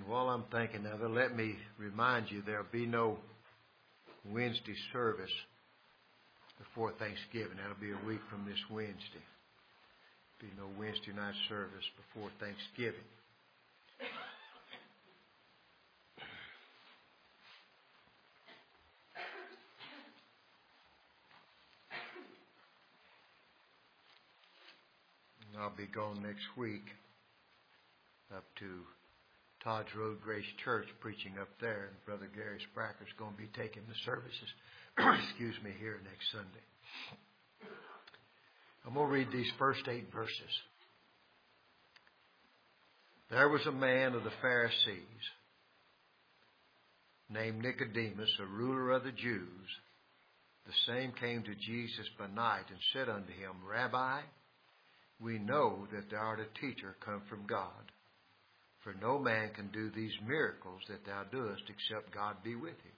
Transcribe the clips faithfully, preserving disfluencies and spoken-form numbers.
while I'm thinking of it, let me remind you there'll be no Wednesday service before Thanksgiving. That'll be a week from this Wednesday. Be no Wednesday night service before Thanksgiving. And I'll be gone next week up to Todd's Road Grace Church, preaching up there, and Brother Gary Spracker's going to be taking the services, excuse me, here next Sunday. I'm going to read these first eight verses. There was a man of the Pharisees named Nicodemus, a ruler of the Jews. The same came to Jesus by night and said unto him, Rabbi, we know that thou art a teacher come from God. For no man can do these miracles that thou doest except God be with him.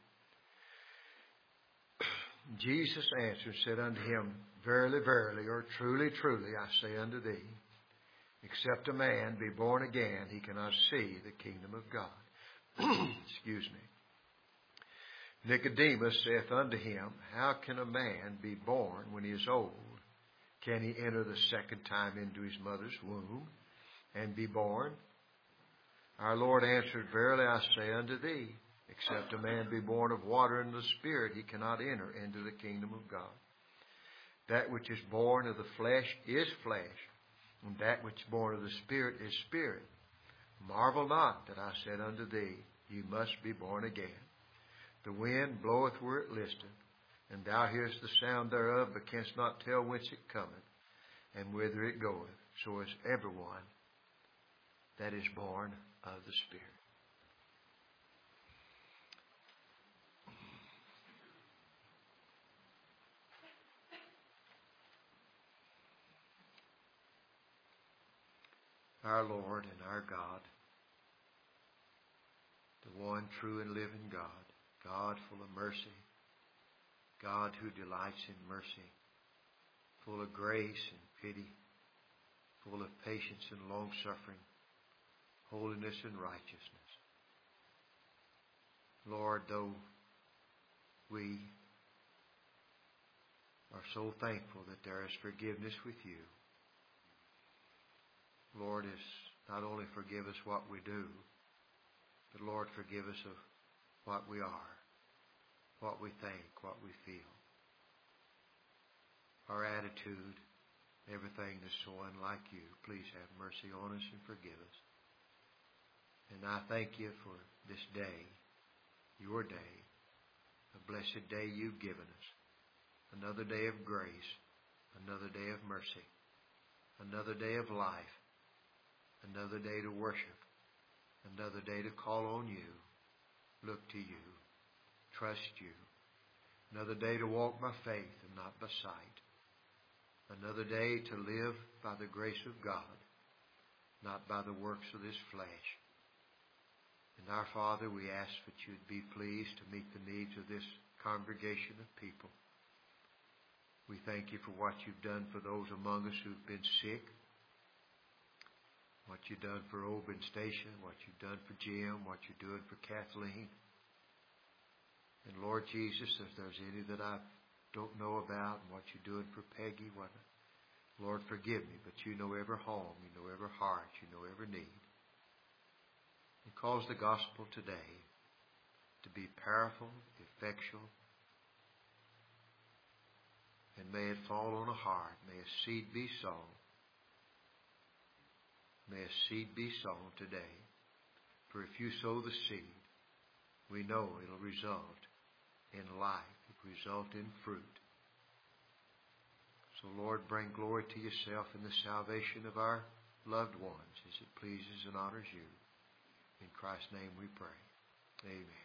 Jesus answered, said unto him, Verily, verily, or truly, truly, I say unto thee, except a man be born again, he cannot see the kingdom of God. Excuse me. Nicodemus saith unto him, How can a man be born when he is old? Can he enter the second time into his mother's womb and be born? Our Lord answered, Verily I say unto thee, except a man be born of water and the Spirit, he cannot enter into the kingdom of God. That which is born of the flesh is flesh, and that which is born of the Spirit is spirit. Marvel not that I said unto thee, Ye must be born again. The wind bloweth where it listeth, and thou hearest the sound thereof, but canst not tell whence it cometh, and whither it goeth. So is everyone that is born of the Spirit. Our Lord and our God, the one true and living God, God full of mercy, God who delights in mercy, full of grace and pity, full of patience and long-suffering, holiness and righteousness. Lord, though we are so thankful that there is forgiveness with you, Lord, is not only forgive us what we do, but Lord, forgive us of what we are, what we think, what we feel, our attitude, everything that's so unlike you. Please have mercy on us and forgive us. And I thank you for this day, your day, a blessed day you've given us, another day of grace, another day of mercy, another day of life, another day to worship, another day to call on you, look to you, trust you, another day to walk by faith and not by sight, another day to live by the grace of God, not by the works of this flesh. And our Father, we ask that you'd be pleased to meet the needs of this congregation of people. We thank you for what you've done for those among us who've been sick, what you've done for Oban Station, what you've done for Jim, what you're doing for Kathleen. And Lord Jesus, if there's any that I don't know about, and what you're doing for Peggy, what, Lord, forgive me, but you know every home, you know every heart, you know every need. And cause the gospel today to be powerful, effectual, and may it fall on a heart. May a seed be sown. May a seed be sown today. For if you sow the seed, we know it'll result in life. It'll result in fruit. So, Lord, bring glory to yourself in the salvation of our loved ones as it pleases and honors you. In Christ's name we pray. Amen.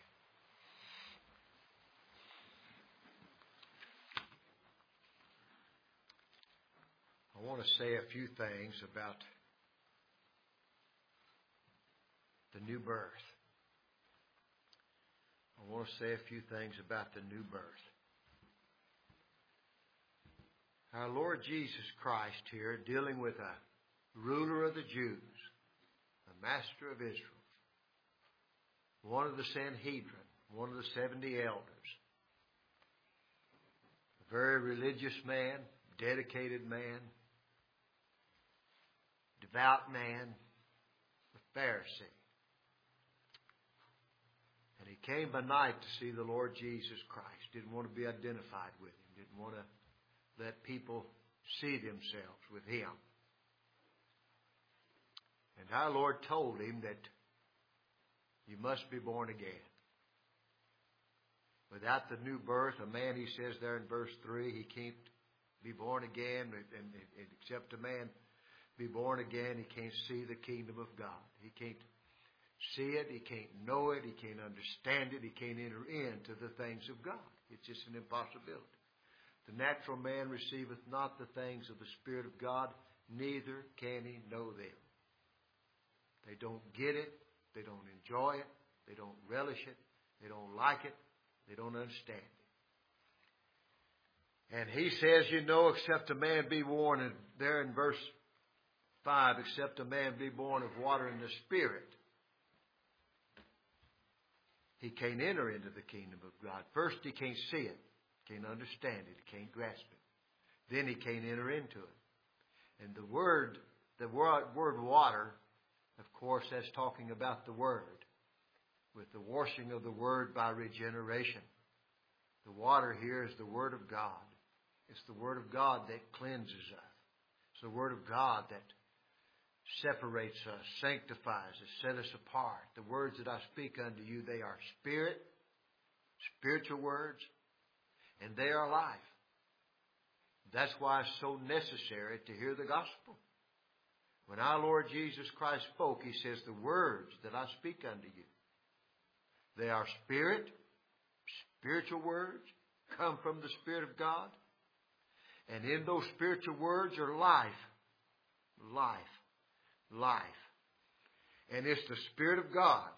I want to say a few things about the new birth. I want to say a few things about the new birth. Our Lord Jesus Christ here, dealing with a ruler of the Jews, a master of Israel, one of the Sanhedrin, one of the seventy elders. A very religious man, dedicated man, devout man, a Pharisee. And he came by night to see the Lord Jesus Christ. Didn't want to be identified with him. Didn't want to let people see themselves with him. And our Lord told him that you must be born again. Without the new birth, a man, he says there in verse three, he can't be born again. And, and, and except a man be born again, he can't see the kingdom of God. He can't see it. He can't know it. He can't understand it. He can't enter into the things of God. It's just an impossibility. The natural man receiveth not the things of the Spirit of God, neither can he know them. They don't get it. They don't enjoy it. They don't relish it. They don't like it. They don't understand it. And he says, you know, except a man be born, and there in verse five, except a man be born of water and the Spirit, he can't enter into the kingdom of God. First, he can't see it, can't understand it, he can't grasp it. Then he can't enter into it. And the word, the word, word water, of course, that's talking about the Word, with the washing of the Word by regeneration. The water here is the Word of God. It's the Word of God that cleanses us. It's the Word of God that separates us, sanctifies us, set us apart. The words that I speak unto you, they are spirit, spiritual words, and they are life. That's why it's so necessary to hear the gospel. When our Lord Jesus Christ spoke, He says, the words that I speak unto you, they are spirit, spiritual words, come from the Spirit of God. And in those spiritual words are life, life, life. And it's the Spirit of God.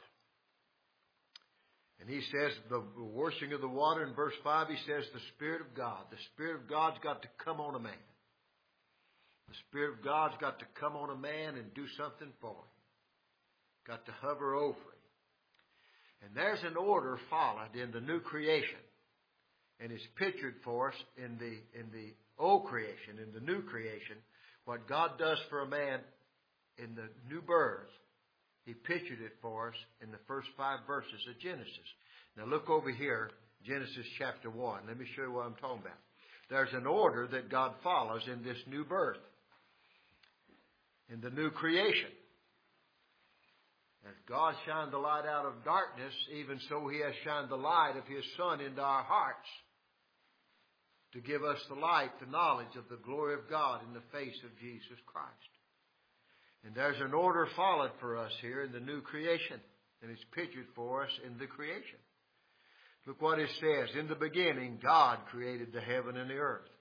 And he says, the washing of the water in verse five, he says, the Spirit of God. The Spirit of God's got to come on a man. The Spirit of God's got to come on a man and do something for him. Got to hover over him. And there's an order followed in the new creation. And it's pictured for us in the in the old creation, in the new creation. What God does for a man in the new birth, He pictured it for us in the first five verses of Genesis. Now look over here, Genesis chapter one. Let me show you what I'm talking about. There's an order that God follows in this new birth, in the new creation. As God shined the light out of darkness, even so He has shined the light of His Son into our hearts to give us the light, the knowledge of the glory of God in the face of Jesus Christ. And there's an order followed for us here in the new creation, and it's pictured for us in the creation. Look what it says. In the beginning, God created the heaven and the earth.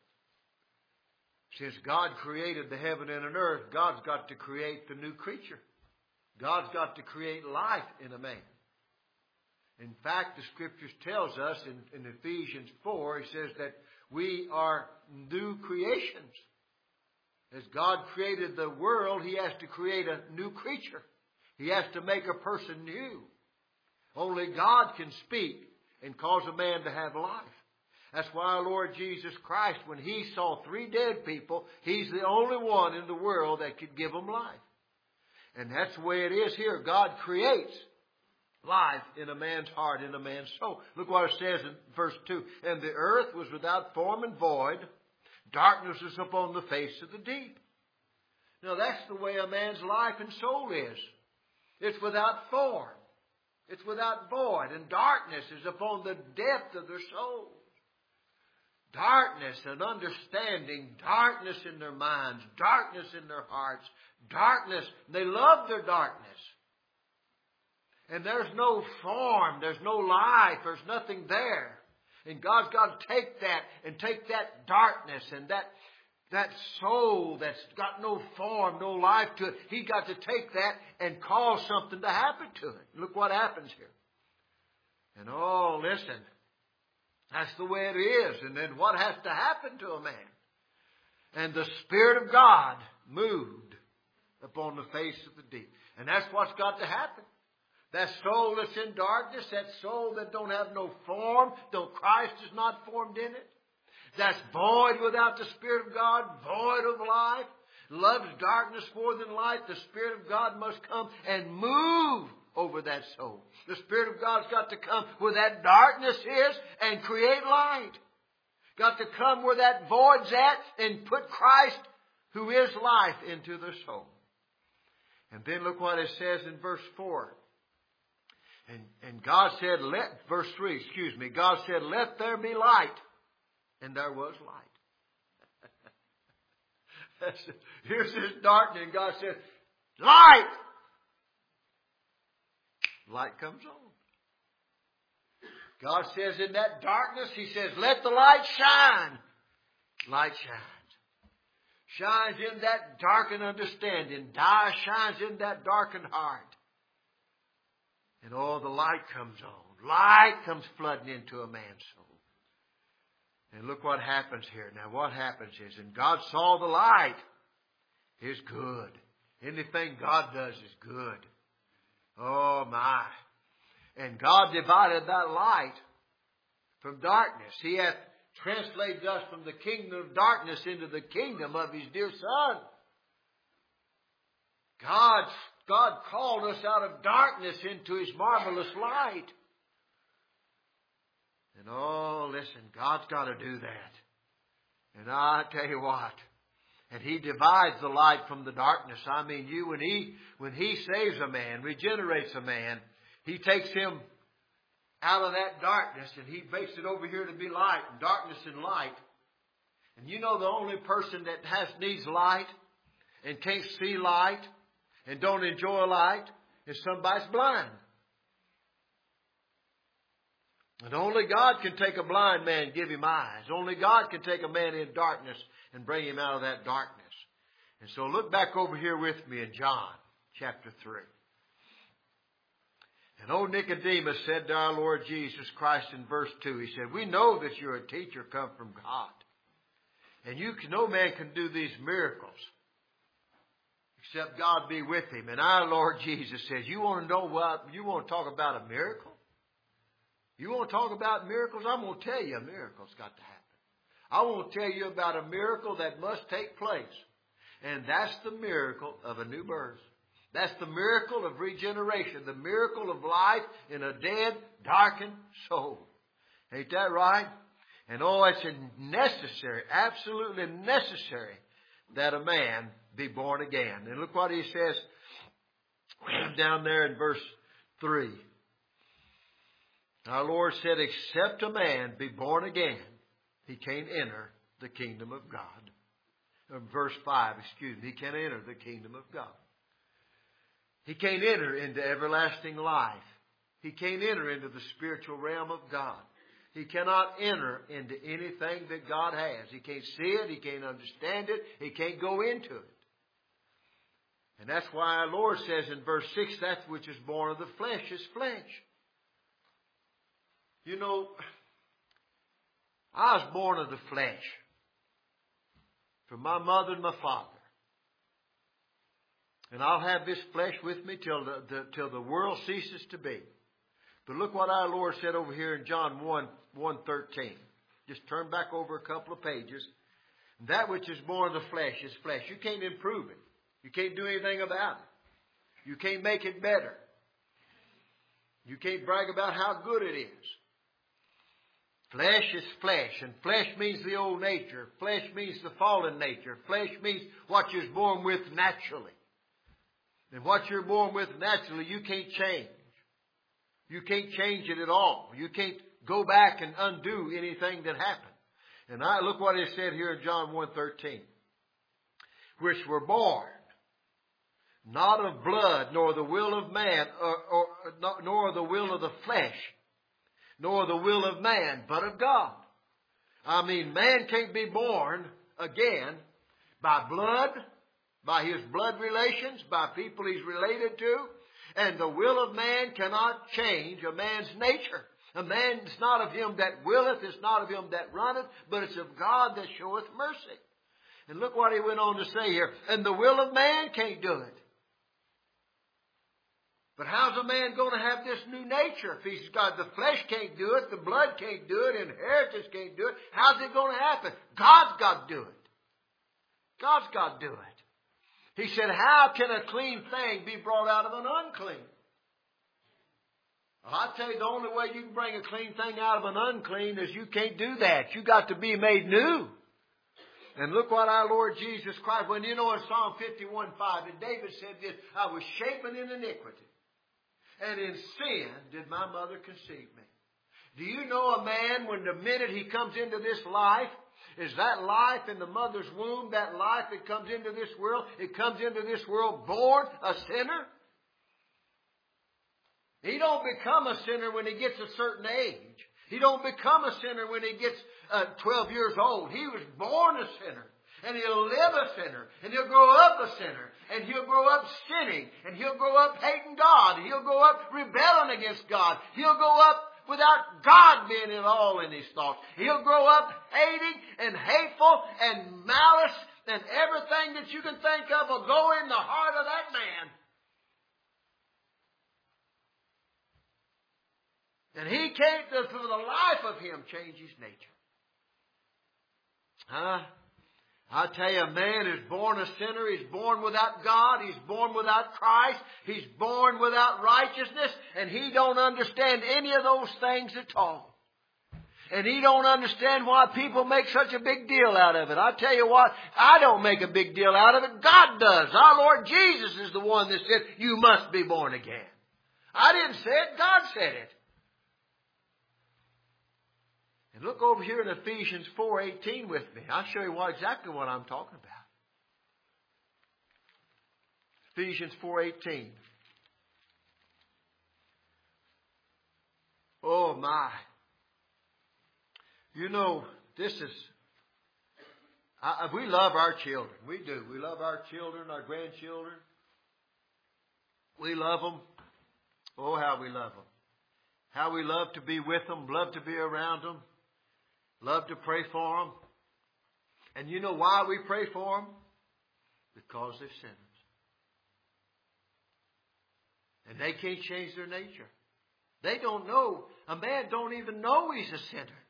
Since God created the heaven and the earth, God's got to create the new creature. God's got to create life in a man. In fact, the Scriptures tells us in, in Ephesians four, He says that we are new creations. As God created the world, He has to create a new creature. He has to make a person new. Only God can speak and cause a man to have life. That's why our Lord Jesus Christ, when He saw three dead people, He's the only one in the world that could give them life. And that's the way it is here. God creates life in a man's heart, in a man's soul. Look what it says in verse two. And the earth was without form and void. Darkness is upon the face of the deep. Now that's the way a man's life and soul is. It's without form. It's without void. And darkness is upon the depth of their soul. Darkness and understanding. Darkness in their minds. Darkness in their hearts. Darkness. They love their darkness. And there's no form. There's no life. There's nothing there. And God's got to take that and take that darkness and that, that soul that's got no form, no life to it. He's got to take that and cause something to happen to it. Look what happens here. And oh, listen. That's the way it is. And then what has to happen to a man? And the Spirit of God moved upon the face of the deep. And that's what's got to happen. That soul that's in darkness, that soul that don't have no form, though Christ is not formed in it, that's void without the Spirit of God, void of life, loves darkness more than light, the Spirit of God must come and move over that soul. The Spirit of God's got to come where that darkness is and create light. Got to come where that void's at and put Christ, who is life, into the soul. And then look what it says in verse four. And, and God said, let, verse three, excuse me, God said, let there be light. And there was light. Here's this darkness, and God said, light! Light comes on. God says in that darkness, He says, let the light shine. Light shines. Shines in that darkened understanding. Die shines in that darkened heart. And all the light comes on. Light comes flooding into a man's soul. And look what happens here. Now what happens is, and God saw the light is good. Anything God does is good. Oh my. And God divided that light from darkness. He hath translated us from the kingdom of darkness into the kingdom of His dear Son. God, God called us out of darkness into His marvelous light. And oh, listen, God's got to do that. And I tell you what, and He divides the light from the darkness. I mean, you, when He, when He saves a man, regenerates a man, He takes him out of that darkness and He makes it over here to be light, and darkness and light. And you know the only person that has needs light and can't see light and don't enjoy light is somebody's blind. And only God can take a blind man and give him eyes. Only God can take a man in darkness and bring him out of that darkness. And so look back over here with me in John chapter three. And old Nicodemus said to our Lord Jesus Christ in verse two, he said, we know that you're a teacher come from God. And you can, no man can do these miracles except God be with him. And our Lord Jesus says, you want to know what, you want to talk about a miracle? You want to talk about miracles? I'm going to tell you a miracle's got to happen. I want to tell you about a miracle that must take place. And that's the miracle of a new birth. That's the miracle of regeneration. The miracle of life in a dead, darkened soul. Ain't that right? And oh, it's necessary, absolutely necessary that a man be born again. And look what he says down there in verse three. Our Lord said, except a man be born again, he can't enter the kingdom of God. Or verse five, excuse me, he can't enter the kingdom of God. He can't enter into everlasting life. He can't enter into the spiritual realm of God. He cannot enter into anything that God has. He can't see it. He can't understand it. He can't go into it. And that's why our Lord says in verse six, that which is born of the flesh is flesh. You know, I was born of the flesh from my mother and my father. And I'll have this flesh with me till the, the, till the world ceases to be. But look what our Lord said over here in John one, one thirteen. Just turn back over a couple of pages. That which is born of the flesh is flesh. You can't improve it. You can't do anything about it. You can't make it better. You can't brag about how good it is. Flesh is flesh, and flesh means the old nature. Flesh means the fallen nature. Flesh means what you're born with naturally. And what you're born with naturally, you can't change. You can't change it at all. You can't go back and undo anything that happened. And I look what it said here in John one thirteen. Which were born, not of blood, nor the will of man, or, or, nor the will of the flesh, nor the will of man, but of God. I mean, man can't be born again by blood, by his blood relations, by people he's related to. And the will of man cannot change a man's nature. A man is not of him that willeth, it's not of him that runneth, but it's of God that showeth mercy. And look what he went on to say here. And the will of man can't do it. But how's a man going to have this new nature if he's got the flesh can't do it, the blood can't do it, inheritance can't do it? How's it going to happen? God's got to do it. God's got to do it. He said, how can a clean thing be brought out of an unclean? Well, I tell you, the only way you can bring a clean thing out of an unclean is you can't do that. You got to be made new. And look what our Lord Jesus Christ, when you know in Psalm fifty-one five, and David said this, I was shapen in iniquity, and in sin did my mother conceive me. Do you know a man, when the minute he comes into this life, is that life in the mother's womb, that life that comes into this world, it comes into this world born a sinner? He don't become a sinner when he gets a certain age. He don't become a sinner when he gets uh, twelve years old. He was born a sinner. And he'll live a sinner. And he'll grow up a sinner. And he'll grow up sinning. And he'll grow up hating God. He'll grow up rebelling against God. He'll grow up without God being at all in his thoughts. He'll grow up hating and hateful and malice, and everything that you can think of will go in the heart of that man. And he can't, for the life of him, change his nature. Huh? I tell you, a man is born a sinner. He's born without God. He's born without Christ. He's born without righteousness. And he don't understand any of those things at all. And he don't understand why people make such a big deal out of it. I tell you what, I don't make a big deal out of it. God does. Our Lord Jesus is the one that said, you must be born again. I didn't say it. God said it. And look over here in Ephesians four eighteen with me. I'll show you what, exactly what I'm talking about. Ephesians four eighteen. Oh my. You know, this is, I, we love our children. We do. We love our children, our grandchildren. We love them. Oh, how we love them. How we love to be with them, love to be around them. Love to pray for them. And you know why we pray for them? Because they're sinners. And they can't change their nature. They don't know. A man don't even know he's a sinner.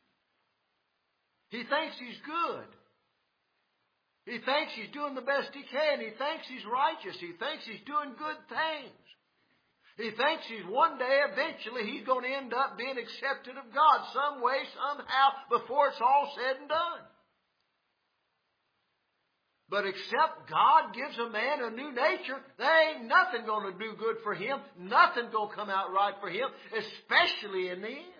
He thinks he's good. He thinks he's doing the best he can. He thinks he's righteous. He thinks he's doing good things. He thinks he's one day, eventually, he's going to end up being accepted of God some way, somehow, before it's all said and done. But except God gives a man a new nature, there ain't nothing going to do good for him. Nothing going to come out right for him, especially in the end.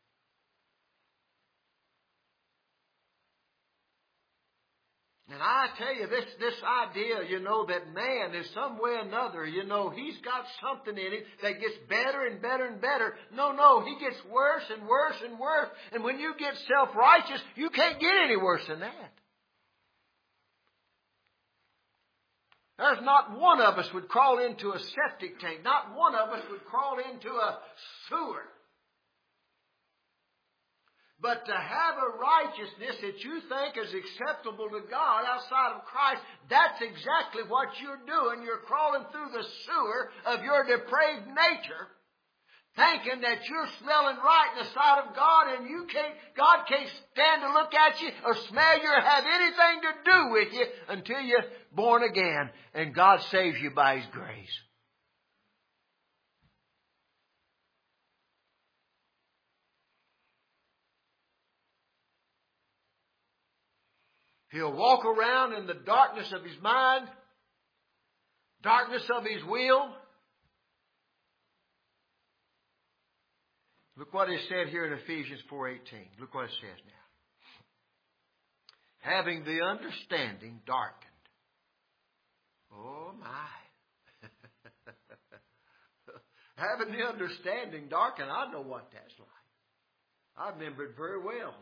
And I tell you, this, this idea, you know, that man is some way or another, you know, he's got something in him that gets better and better and better. No, no, he gets worse and worse and worse. And when you get self-righteous, you can't get any worse than that. There's not one of us would crawl into a septic tank. Not one of us would crawl into a sewer. But to have a righteousness that you think is acceptable to God outside of Christ, that's exactly what you're doing. You're crawling through the sewer of your depraved nature, thinking that you're smelling right in the sight of God, and you can't, God can't stand to look at you or smell you or have anything to do with you until you're born again and God saves you by His grace. He'll walk around in the darkness of his mind, darkness of his will. Look what it said here in Ephesians four eighteen. Look what it says now. Having the understanding darkened. Oh my. Having the understanding darkened, I know what that's like. I remember it very well.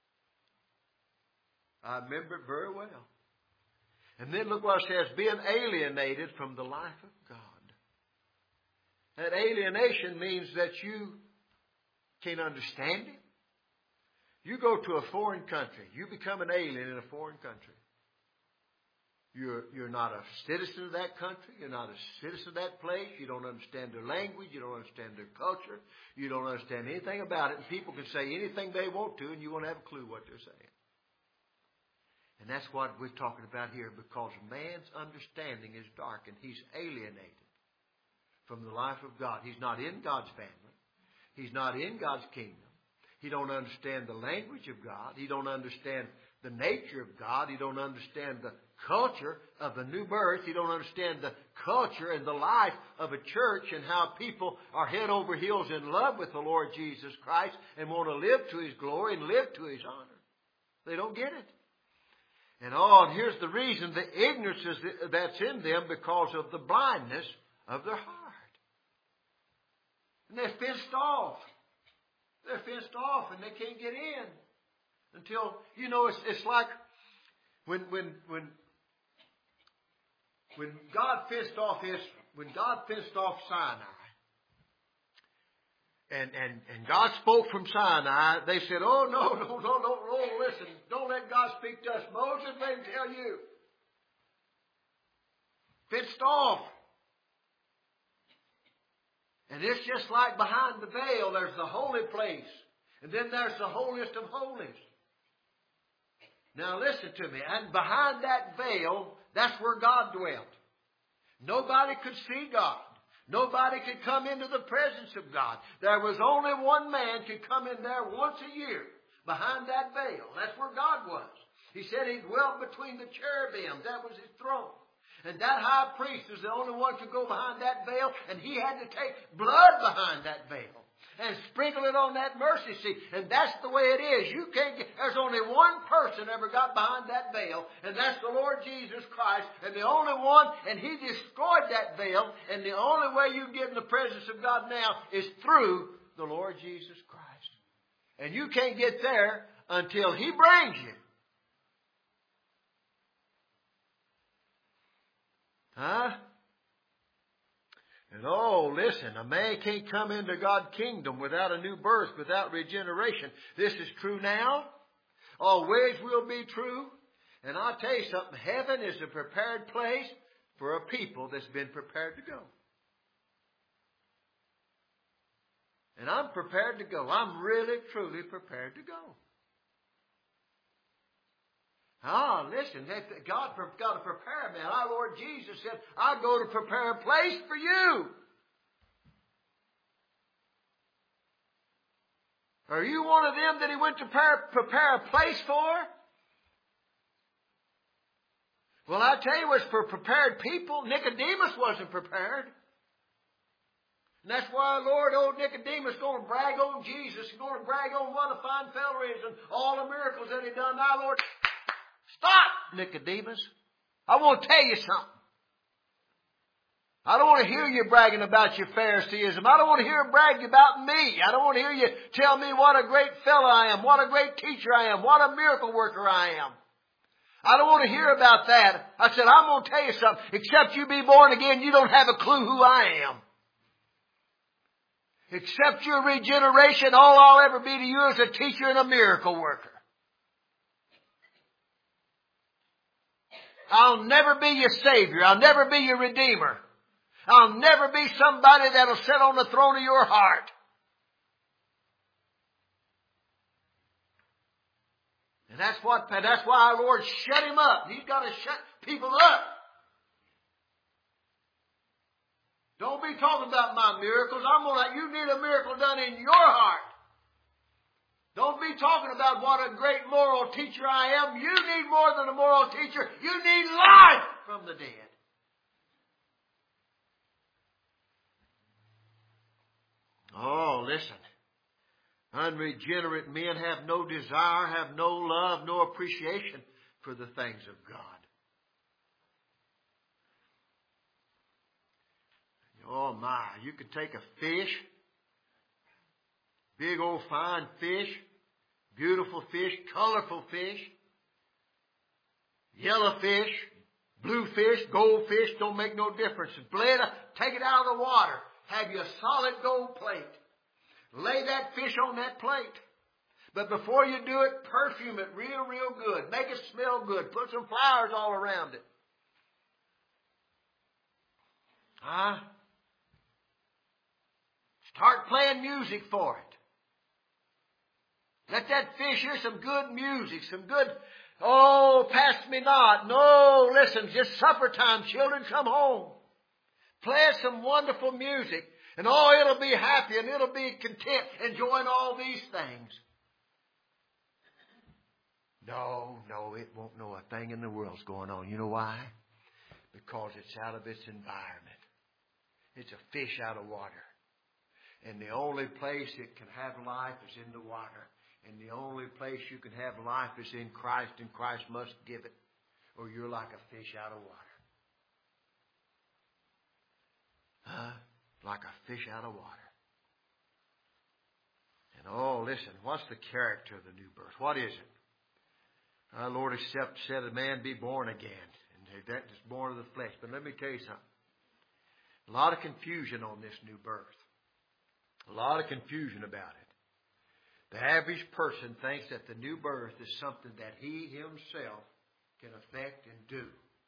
I remember it very well. And then look what it says, being alienated from the life of God. That alienation means that you can't understand Him. You go to a foreign country. You become an alien in a foreign country. You're, you're not a citizen of that country. You're not a citizen of that place. You don't understand their language. You don't understand their culture. You don't understand anything about it. And people can say anything they want to, and you won't have a clue what they're saying. And that's what we're talking about here, because man's understanding is darkened. He's alienated from the life of God. He's not in God's family. He's not in God's kingdom. He don't understand the language of God. He don't understand the nature of God. He don't understand the culture of the new birth. He don't understand the culture and the life of a church and how people are head over heels in love with the Lord Jesus Christ and want to live to His glory and live to His honor. They don't get it. And oh, and here's the reason: the ignorance is that's in them because of the blindness of their heart. And they're fenced off. They're fenced off and they can't get in until, you know, it's, it's like when when when when God fenced off his when God fenced off Sinai. And, and, and God spoke from Sinai. They said, oh, no, no, no, no, no, listen. Don't let God speak to us. Moses, let Him tell you. Fenced off. And it's just like behind the veil, there's the holy place. And then there's the holiest of holies. Now listen to me. And behind that veil, that's where God dwelt. Nobody could see God. Nobody could come into the presence of God. There was only one man could come in there once a year behind that veil. That's where God was. He said He dwelt between the cherubim. That was His throne. And that high priest was the only one who could go behind that veil, and he had to take blood behind that veil and sprinkle it on that mercy seat. And that's the way it is. You can't get, there's only one person ever got behind that veil, and that's the Lord Jesus Christ. And the only one, and He destroyed that veil, and the only way you get in the presence of God now is through the Lord Jesus Christ. And you can't get there until He brings you. Huh? And oh, listen, a man can't come into God's kingdom without a new birth, without regeneration. This is true now. Always will be true. And I'll tell you something. Heaven is a prepared place for a people that's been prepared to go. And I'm prepared to go. I'm really, truly prepared to go. Ah, listen, God got to prepare me. Our Lord Jesus said, I go to prepare a place for you. Are you one of them that He went to prepare, prepare a place for? Well, I tell you, it's for prepared people. Nicodemus wasn't prepared. And that's why, Lord, old Nicodemus is going to brag on Jesus. He's going to brag on what a fine fellow is and all the miracles that He done. Now, Lord, stop, Nicodemus. I want to tell you something. I don't want to hear you bragging about your Phariseeism. I don't want to hear you bragging about me. I don't want to hear you tell me what a great fellow I am, what a great teacher I am, what a miracle worker I am. I don't want to hear about that. I said, I'm going to tell you something. Except you be born again, you don't have a clue who I am. Except your regeneration, all I'll ever be to you is a teacher and a miracle worker. I'll never be your Savior. I'll never be your Redeemer. I'll never be somebody that'll sit on the throne of your heart. And that's what, that's why our Lord shut Him up. He's got to shut people up. Don't be talking about my miracles. I'm gonna, you need a miracle done in your heart. Don't be talking about what a great moral teacher I am. You need more than a moral teacher. You need life from the dead. Oh, listen. Unregenerate men have no desire, have no love, no appreciation for the things of God. Oh my, you could take a fish, big old fine fish, beautiful fish, colorful fish, yellow fish, blue fish, gold fish, don't make no difference. Blade, take it out of the water. Have you a solid gold plate. Lay that fish on that plate. But before you do it, perfume it real, real good. Make it smell good. Put some flowers all around it. Huh? Start playing music for it. Let that fish hear some good music, some good, oh, pass me not. No, listen, just supper time, children, come home. Play some wonderful music. And oh, it'll be happy and it'll be content enjoying all these things. No, no, it won't know a thing in the world's going on. You know why? Because it's out of its environment. It's a fish out of water. And the only place it can have life is in the water. And the only place you can have life is in Christ, and Christ must give it, or you're like a fish out of water. Huh? Like a fish out of water. And oh, listen, what's the character of the new birth? What is it? Our Lord except said a man be born again. And that is born of the flesh. But let me tell you something. A lot of confusion on this new birth. A lot of confusion about it. The average person thinks that the new birth is something that he himself can affect and do.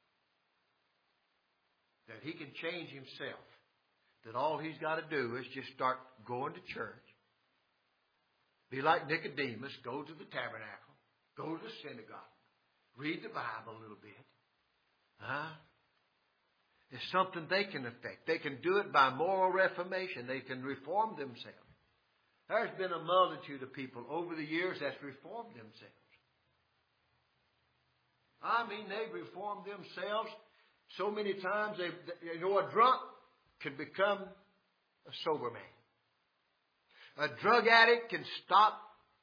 That he can change himself. That all he's got to do is just start going to church. Be like Nicodemus, go to the tabernacle, go to the synagogue, read the Bible a little bit. Huh? It's something they can affect. They can do it by moral reformation. They can reform themselves. There's been a multitude of people over the years that's reformed themselves. I mean, they've reformed themselves so many times. They, you know, a drunk can become a sober man. A drug addict can stop,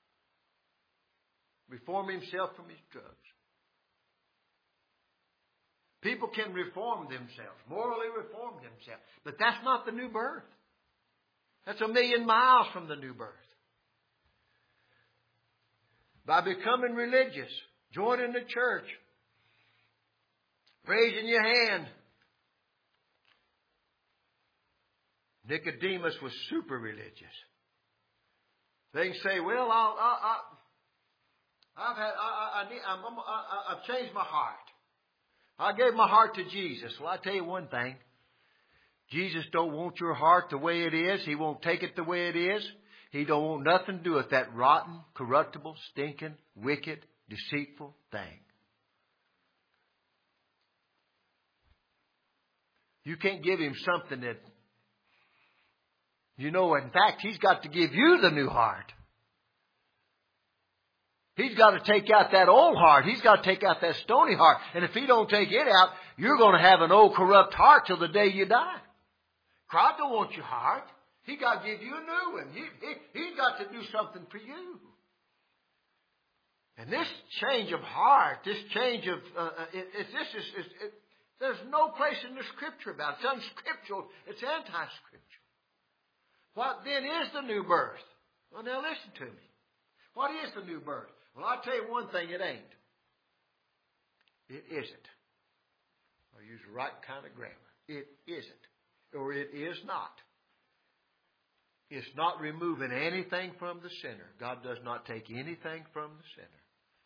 reform himself from his drugs. People can reform themselves, morally reform themselves. But that's not the new birth. That's a million miles from the new birth. By becoming religious, joining the church, raising your hand. Nicodemus was super religious. They can say, "Well, I'll, I, I, I've had, I, I, need, I'm, I'm, I, I've changed my heart. I gave my heart to Jesus." Well, I tell you one thing: Jesus don't want your heart the way it is. He won't take it the way it is. He don't want nothing to do with that rotten, corruptible, stinking, wicked, deceitful thing. You can't give him something that, you know, in fact, he's got to give you the new heart. He's got to take out that old heart. He's got to take out that stony heart. And if he don't take it out, you're going to have an old corrupt heart till the day you die. God don't want your heart. He got to give you a new one. He, he, he's got to do something for you. And this change of heart, this change of, uh, it, it, this is, it, it, there's no place in the Scripture about it. It's unscriptural. It's anti-scriptural. What then is the new birth? Well, now listen to me. What is the new birth? Well, I'll tell you one thing, it ain't. It isn't. I'll use the right kind of grammar. It isn't. Or it is not. It's not removing anything from the sinner. God does not take anything from the sinner.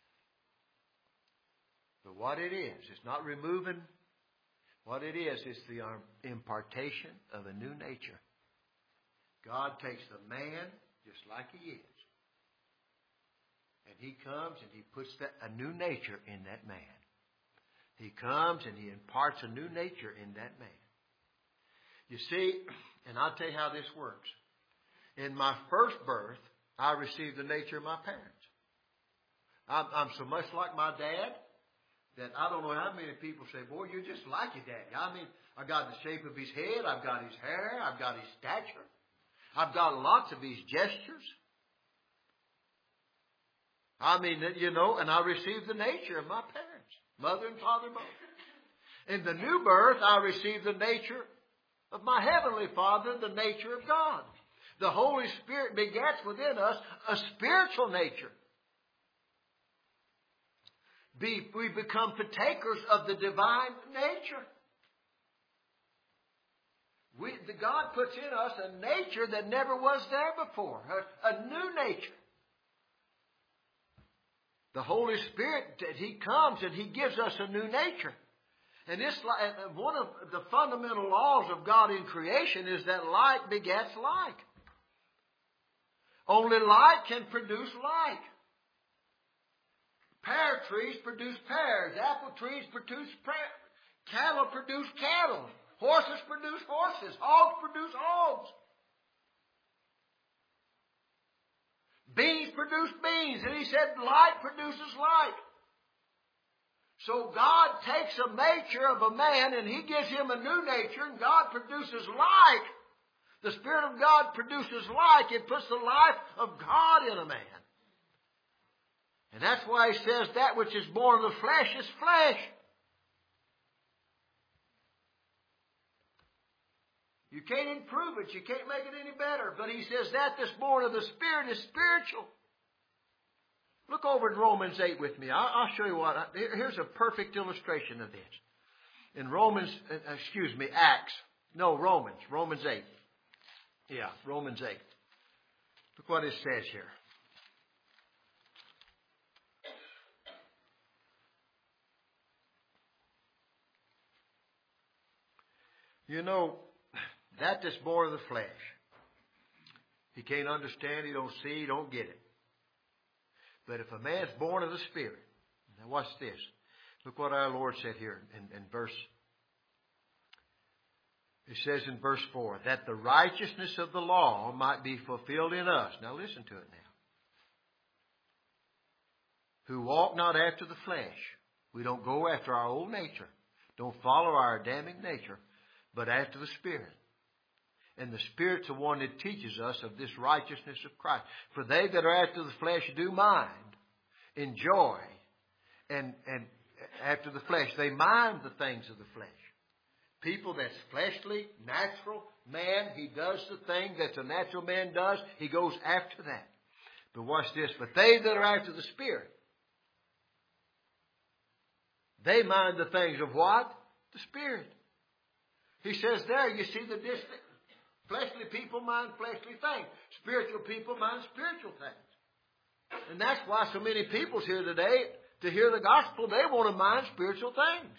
But what it is, it's not removing. What it is, is the impartation of a new nature. God takes the man just like he is. And he comes and he puts that, a new nature in that man. He comes and he imparts a new nature in that man. You see, and I'll tell you how this works. In my first birth, I received the nature of my parents. I'm, I'm so much like my dad that I don't know how many people say, "Boy, you're just like your daddy." I mean, I got the shape of his head. I've got his hair. I've got his stature. I've got lots of his gestures. I mean, you know, and I received the nature of my parents, mother and father both. In the new birth, I received the nature of my heavenly Father, the nature of God. The Holy Spirit begets within us a spiritual nature. Be, we become partakers of the divine nature. We, the God puts in us a nature that never was there before, a, a new nature. The Holy Spirit, He comes and He gives us a new nature. And this, one of the fundamental laws of God in creation is that like begets like. Only like can produce like. Pear trees produce pears. Apple trees produce pears. Cattle produce cattle. Horses produce horses. Hogs produce hogs. Beans produce beans. And he said like produces like. So God takes a nature of a man and he gives him a new nature, and God produces like. The Spirit of God produces like. It puts the life of God in a man. And that's why he says that which is born of the flesh is flesh. You can't improve it. You can't make it any better. But he says that that's born of the Spirit is spiritual. Look over in Romans eight with me. I'll, I'll show you what. I, here's a perfect illustration of this. In Romans, uh, excuse me, Acts. No, Romans. Romans eight. Yeah, Romans eight. Look what it says here. You know, that that's born of the flesh. He can't understand, he don't see, he don't get it. But if a man's born of the Spirit, now watch this. Look what our Lord said here in, in verse. It says in verse four, that the righteousness of the law might be fulfilled in us. Now listen to it now. Who walk not after the flesh. We don't go after our old nature. Don't follow our Adamic nature, but after the Spirit. And the Spirit's the one that teaches us of this righteousness of Christ. For they that are after the flesh do mind, enjoy, and, and after the flesh, they mind the things of the flesh. People that's fleshly, natural man, he does the thing that the natural man does. He goes after that. But watch this. But they that are after the Spirit, they mind the things of what? The Spirit. He says there, you see the distinction. Fleshly people mind fleshly things. Spiritual people mind spiritual things. And that's why so many people's here today, to hear the gospel, they want to mind spiritual things.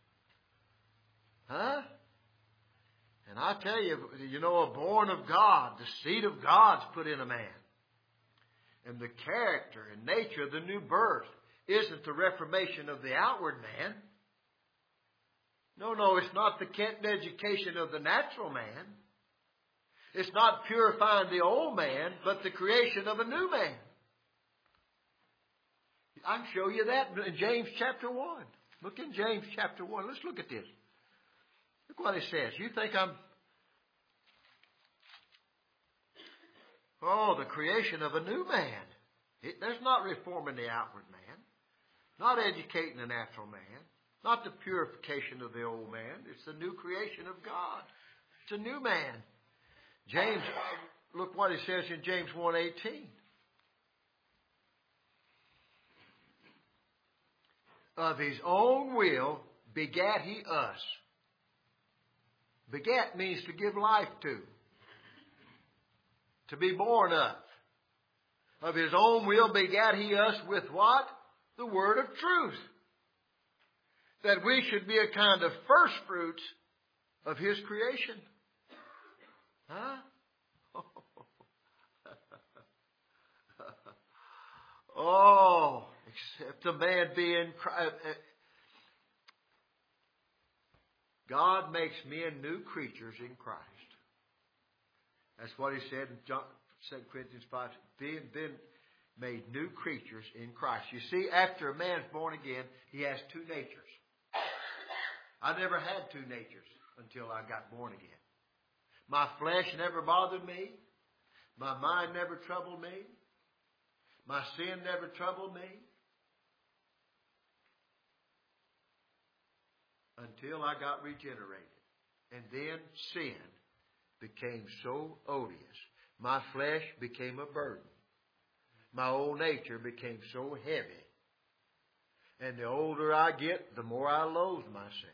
Huh? And I tell you, you know, a born of God, the seed of God's put in a man. And the character and nature of the new birth isn't the reformation of the outward man. No, no, it's not the Kenton education of the natural man. It's not purifying the old man, but the creation of a new man. I can show you that in James chapter one. Look in James chapter one. Let's look at this. Look what it says. You think I'm... Oh, the creation of a new man. It, there's not reforming the outward man. Not educating the natural man. Not the purification of the old man. It's the new creation of God. It's a new man. James, look what it says in James one eighteen. Of his own will begat he us. Begat means to give life to. To be born of. Of his own will begat he us with what? The word of truth. That we should be a kind of first fruits of his creation. Huh? Oh, except a man be in Christ. God makes men new creatures in Christ. That's what he said in John, Second Corinthians five. Being been made new creatures in Christ. You see, after a man's born again, he has two natures. I never had two natures until I got born again. My flesh never bothered me. My mind never troubled me. My sin never troubled me. Until I got regenerated. And then sin became so odious. My flesh became a burden. My old nature became so heavy. And the older I get, the more I loathe myself.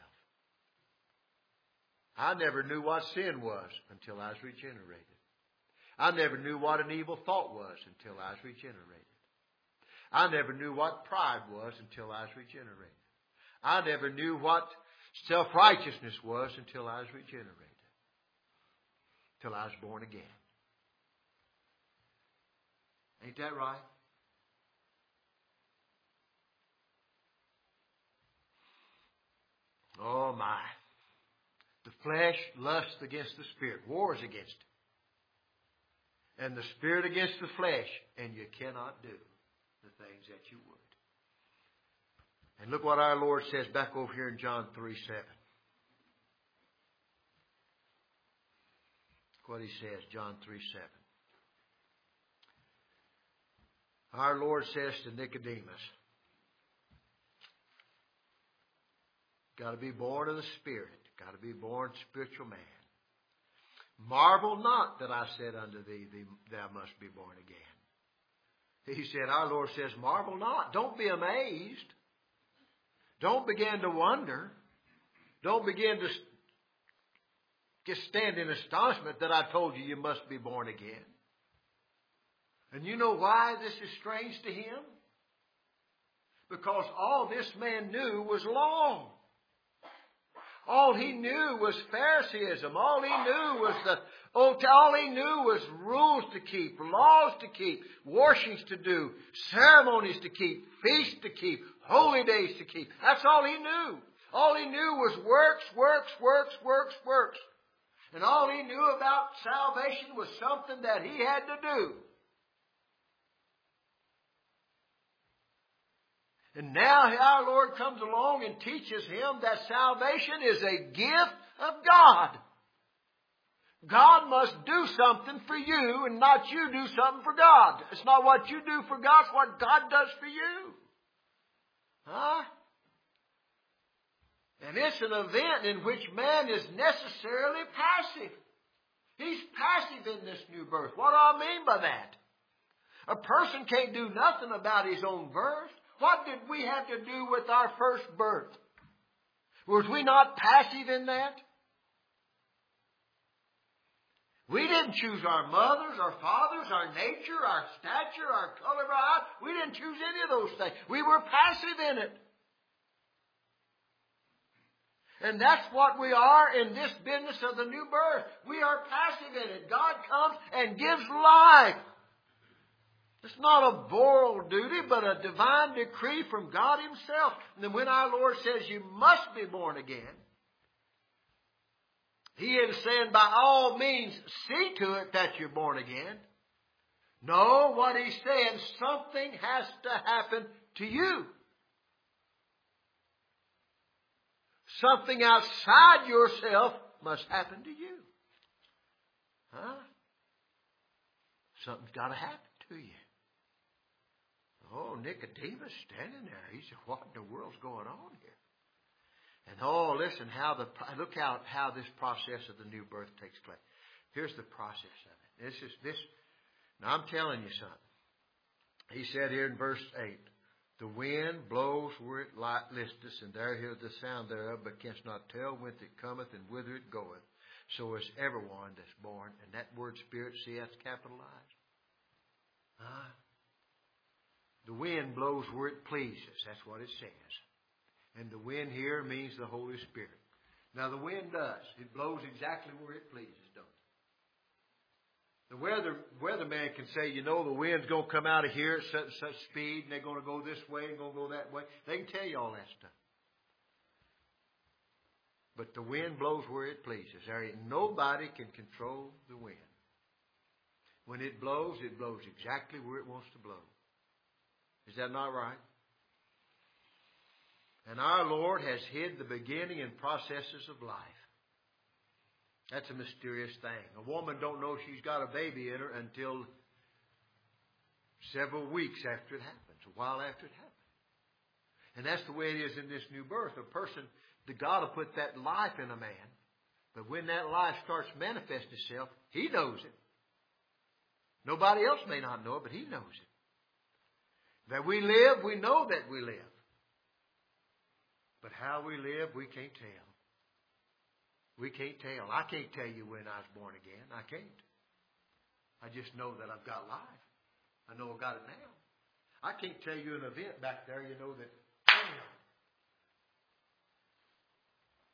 I never knew what sin was until I was regenerated. I never knew what an evil thought was until I was regenerated. I never knew what pride was until I was regenerated. I never knew what Self-righteousness was until I was regenerated. Until I was born again. Ain't that right? Oh my. The flesh lusts against the Spirit. Wars against it. And the Spirit against the flesh. And you cannot do the things that you would. And look what our Lord says back over here in John three seven. Look what He says, John three seven. Our Lord says to Nicodemus, got to be born of the Spirit. Got to be born spiritual man. Marvel not that I said unto thee, thou must be born again. He said, our Lord says, marvel not. Don't be amazed. Don't begin to wonder. Don't begin to just stand in astonishment that I told you you must be born again. And you know why this is strange to him? Because all this man knew was law. All he knew was Pharisaism. All he knew was the old. All he knew was rules to keep, laws to keep, worshipings to do, ceremonies to keep, feasts to keep, holy days to keep. That's all he knew. All he knew was works, works, works, works, works. And all he knew about salvation was something that he had to do. And now our Lord comes along and teaches him that salvation is a gift of God. God must do something for you and not you do something for God. It's not what you do for God, it's what God does for you. Huh? And it's an event in which man is necessarily passive. He's passive in this new birth. What do I mean by that? A person can't do nothing about his own birth. What did we have to do with our first birth? Was we not passive in that? We didn't choose our mothers, our fathers, our nature, our stature, our color of our eyes. We didn't choose any of those things. We were passive in it. And that's what we are in this business of the new birth. We are passive in it. God comes and gives life. It's not a moral duty, but a divine decree from God Himself. And then when our Lord says you must be born again, He is saying by all means see to it that you're born again. No, what He's saying, something has to happen to you. Something outside yourself must happen to you. Huh? Something's got to happen to you. Oh, Nicodemus standing there. He said, what in the world's going on here? And oh, listen, how the look how, how this process of the new birth takes place. Here's the process of it. This is this. Now I'm telling you something. He said here in verse eight, the wind blows where it listeth, and there heareth the sound thereof, but canst not tell whence it cometh and whither it goeth. So is everyone that's born. And that word spirit, see, that's capitalized. Huh? The wind blows where it pleases. That's what it says. And the wind here means the Holy Spirit. Now the wind does. It blows exactly where it pleases, don't it? The weather weatherman can say, you know, the wind's going to come out of here at such and such speed, and they're going to go this way and going to go that way. They can tell you all that stuff. But the wind blows where it pleases. There ain't nobody can control the wind. When it blows, it blows exactly where it wants to blow. Is that not right? And our Lord has hid the beginning and processes of life. That's a mysterious thing. A woman don't know she's got a baby in her until several weeks after it happens, a while after it happens. And that's the way it is in this new birth. A person, the God will put that life in a man. But when that life starts manifesting itself, He knows it. Nobody else may not know it, but He knows it. That we live, we know that we live. But how we live, we can't tell. We can't tell. I can't tell you when I was born again. I can't. I just know that I've got life. I know I've got it now. I can't tell you an event back there, you know, that,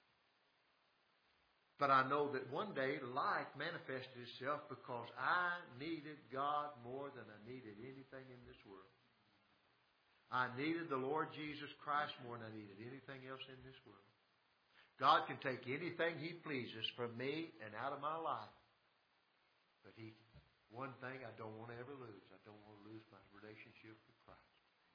But I know that one day life manifested itself because I needed God more than I needed anything in this world. I needed the Lord Jesus Christ more than I needed anything else in this world. God can take anything He pleases from me and out of my life. But He, one thing I don't want to ever lose. I don't want to lose my relationship with Christ.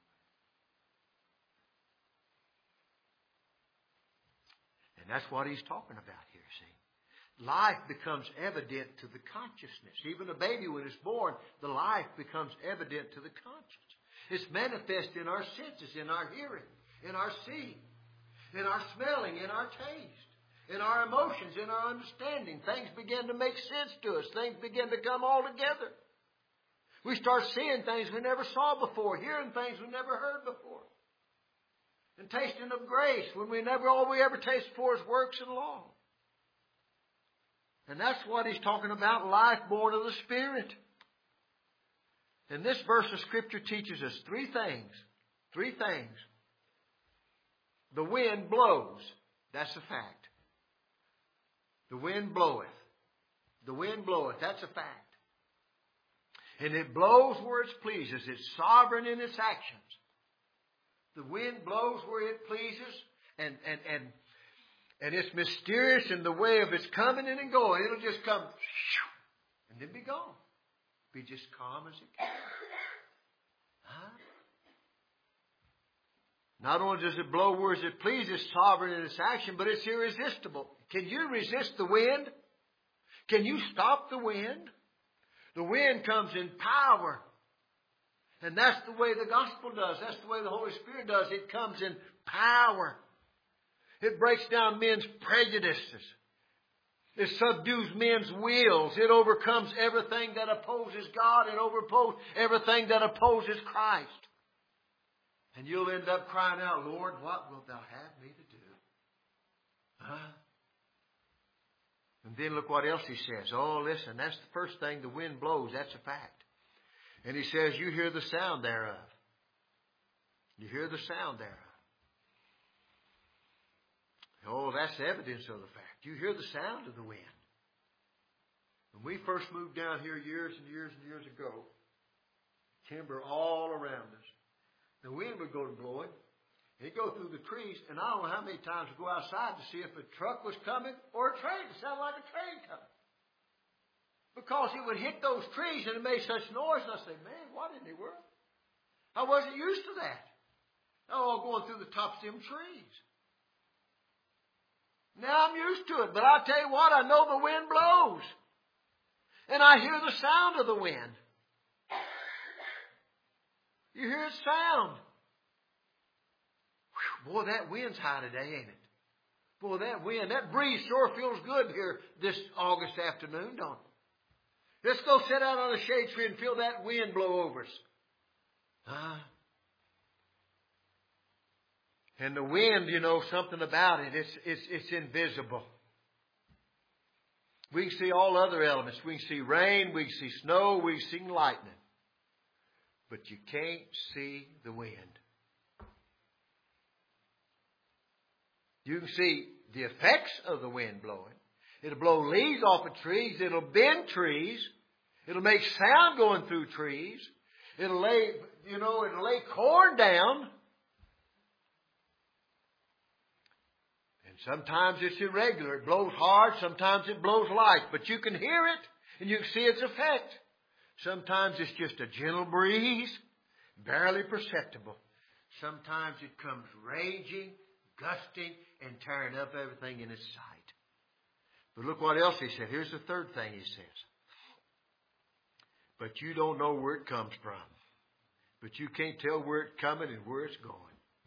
And that's what He's talking about here, see. Life becomes evident to the consciousness. Even a baby, when it's born, the life becomes evident to the conscience. It's manifest in our senses, in our hearing, in our seeing, in our smelling, in our taste, in our emotions, in our understanding. Things begin to make sense to us. Things begin to come all together. We start seeing things we never saw before, hearing things we never heard before, and tasting of grace when we never, all we ever taste for is works and law. And that's what he's talking about, life born of the Spirit. And this verse of Scripture teaches us three things. Three things. The wind blows. That's a fact. The wind bloweth. The wind bloweth. That's a fact. And it blows where it pleases. It's sovereign in its actions. The wind blows where it pleases, and, and, and, and it's mysterious in the way of its coming in and going. It'll just come and then be gone. Be just calm as it can. Huh? Not only does it blow where it pleases, sovereign in its action, but it's irresistible. Can you resist the wind? Can you stop the wind? The wind comes in power. And that's the way the gospel does. That's the way the Holy Spirit does. It comes in power. It breaks down men's prejudices. It subdues men's wills. It overcomes everything that opposes God and overposes everything that opposes Christ. And you'll end up crying out, Lord, what wilt thou have me to do? Huh? And then look what else he says. Oh, listen, that's the first thing. The wind blows. That's a fact. And he says, you hear the sound thereof. You hear the sound thereof. Oh, that's evidence of the fact. You hear the sound of the wind. When we first moved down here years and years and years ago, timber all around us. The wind would go to blowing. It'd go through the trees, and I don't know how many times we'd go outside to see if a truck was coming or a train. It sounded like a train coming. Because it would hit those trees and it made such noise. And I say, man, what in the world? I wasn't used to that. Oh, going through the tops of them trees. Now I'm used to it. But I tell you what, I know the wind blows. And I hear the sound of the wind. You hear its sound. Whew, boy, that wind's high today, ain't it? Boy, that wind, that breeze sure feels good here this August afternoon, don't it? Let's go sit out on a shade tree and feel that wind blow over us. Huh? And the wind, you know, something about it. It's, it's, it's invisible. We can see all other elements. We can see rain. We can see snow. We can see lightning. But you can't see the wind. You can see the effects of the wind blowing. It'll blow leaves off of trees. It'll bend trees. It'll make sound going through trees. It'll lay, you know, it'll lay corn down. And sometimes it's irregular. It blows hard. Sometimes it blows light. But you can hear it and you can see its effect. Sometimes it's just a gentle breeze, barely perceptible. Sometimes it comes raging, gusting, and tearing up everything in its sight. But look what else he said. Here's the third thing he says. But you don't know where it comes from. But you can't tell where it's coming and where it's going.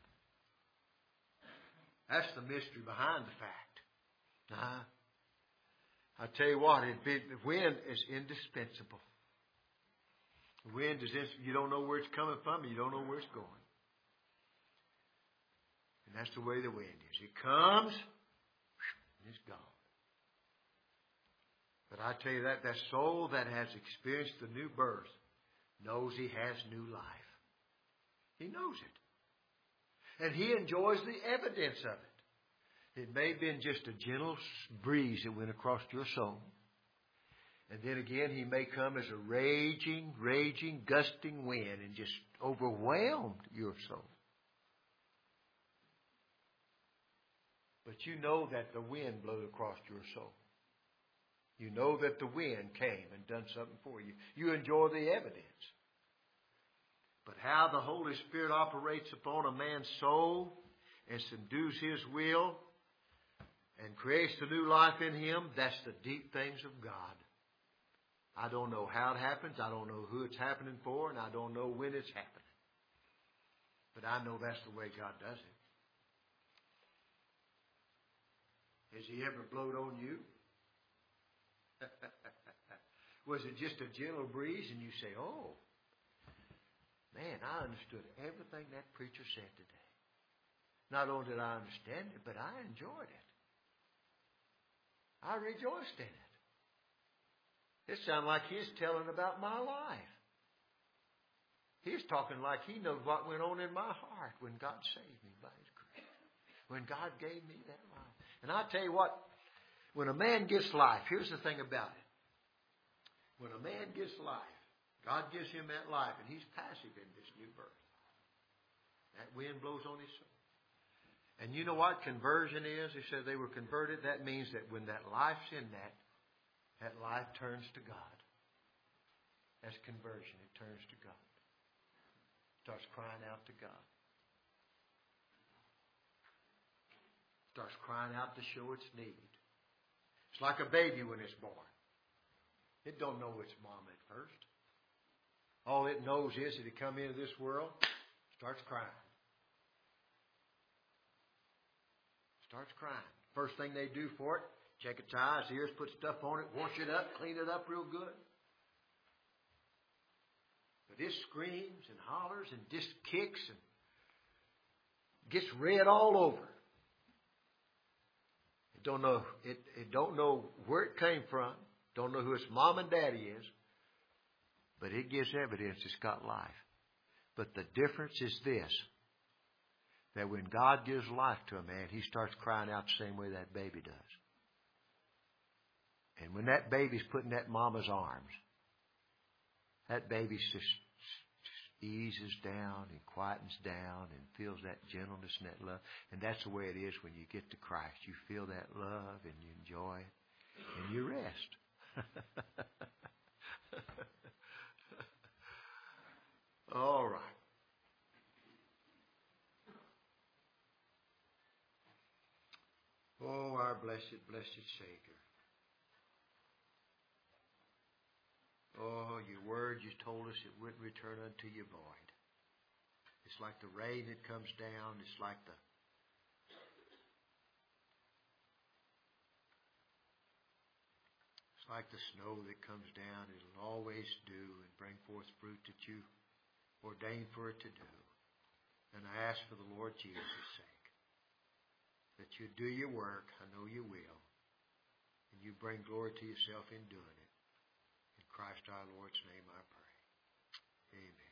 That's the mystery behind the fact. Uh-huh. I tell you what, it, it, the wind is indispensable. The wind is, you don't know where it's coming from and you don't know where it's going. And that's the way the wind is. It comes and it's gone. But I tell you that, that soul that has experienced the new birth knows he has new life. He knows it. And he enjoys the evidence of it. It may have been just a gentle breeze that went across your soul. And then again, He may come as a raging, raging, gusting wind and just overwhelmed your soul. But you know that the wind blew across your soul. You know that the wind came and done something for you. You enjoy the evidence. But how the Holy Spirit operates upon a man's soul and subdues his will and creates the new life in him, that's the deep things of God. I don't know how it happens. I don't know who it's happening for, and I don't know when it's happening. But I know that's the way God does it. Has He ever blowed on you? Was it just a gentle breeze and you say, oh, man, I understood everything that preacher said today. Not only did I understand it, but I enjoyed it. I rejoiced in it. It sounded like he's telling about my life. He's talking like he knows what went on in my heart when God saved me by His grace. When God gave me that life. And I tell you what, when a man gets life, here's the thing about it. When a man gets life, God gives him that life, and he's passive in this new birth. That wind blows on his soul. And you know what conversion is? He said they were converted. That means that when that life's in that, that life turns to God. That's conversion. It turns to God. Starts crying out to God. Starts crying out to show its need. It's like a baby when it's born. It don't know its mom at first. All it knows is that it come into this world, starts crying. Starts crying. First thing they do for it, check its eyes, ears, put stuff on it, wash it up, clean it up real good. But it screams and hollers and just kicks and gets red all over. It don't know it, it don't know where it came from. Don't know who its mom and daddy is. But it gives evidence it's got life. But the difference is this. That when God gives life to a man, he starts crying out the same way that baby does. And when that baby's put in that mama's arms, that baby just, just eases down and quietens down and feels that gentleness and that love. And that's the way it is when you get to Christ. You feel that love and you enjoy it and you rest. All right. Oh, our blessed, blessed Savior. Oh, your word, you told us it wouldn't return unto you void. It's like the rain that comes down. It's like the It's like the snow that comes down. It'll always do and bring forth fruit that you ordained for it to do. And I ask for the Lord Jesus' sake that you do your work. I know you will. And you bring glory to yourself in doing it. In Christ our Lord's name I pray. Amen.